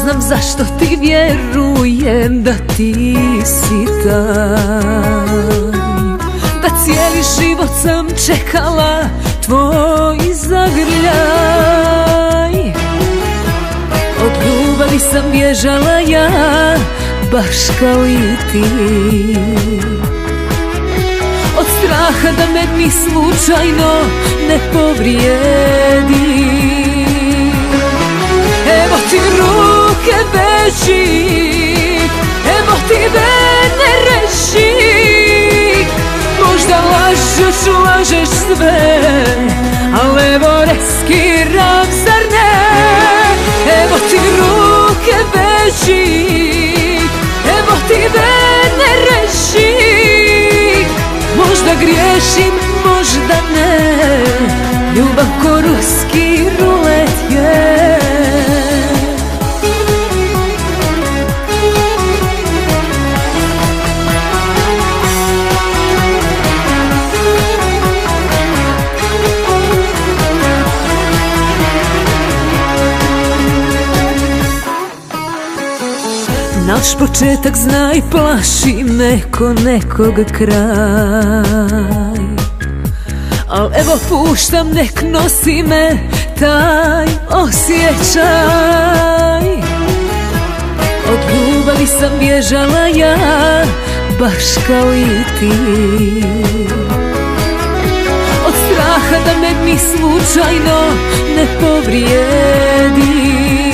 znam zašto ti vjerujem da ti si taj, da cijeli život sam čekala tvoj zagrljaj. Od ljubavi sam bježala ja, baš kao i ti, od straha da me ni slučajno ne povrijedi. Evo ti ruke veži, evo ti mene reši. Možda lažeš sve, al evo riskiram, zar ne? Evo ti ruke veži, evo ti mene reši. Možda griješim, možda ne, ljubav ko ruski rulet je. Naš početak znaj, plaši me ko nekog kraj, al evo puštam, nek nosi me taj osjećaj. Od ljubavi sam bježala ja, baš kao i ti, od straha da me ni slučajno ne povrijedi.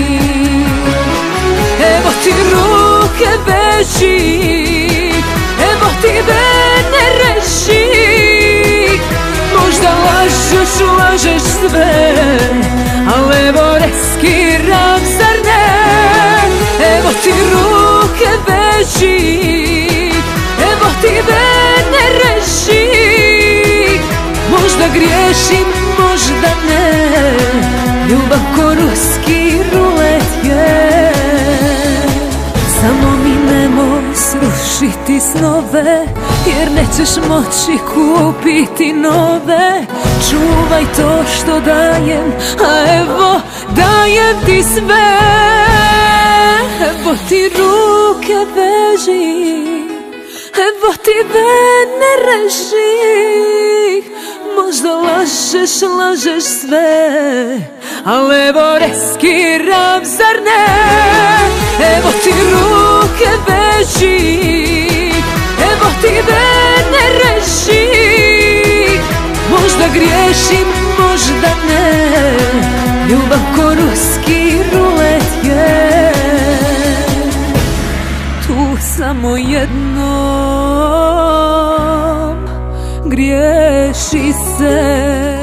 Evo ti ruke veži, evo ti mene reši. Možda lažeš sve, al evo riskiram, zar ne? Evo ti ruke veži, evo ti mene reši. Možda griješim, možda ne, ljubav ko ruski rulet je. Samo mi nemoj srušiti snove, jer nećeš moći kupiti nove. Čuvaj to što dajem, a evo dajem ti sve. Evo ti ruke veži, evo ti mene reši. Možda lažeš sve, al evo riskiram, zar ne? Evo ti ruke veži, evo ti mene reši. Možda griješim, možda ne, ljubav ko ruski rulet je. Tu samo jednom griješi se.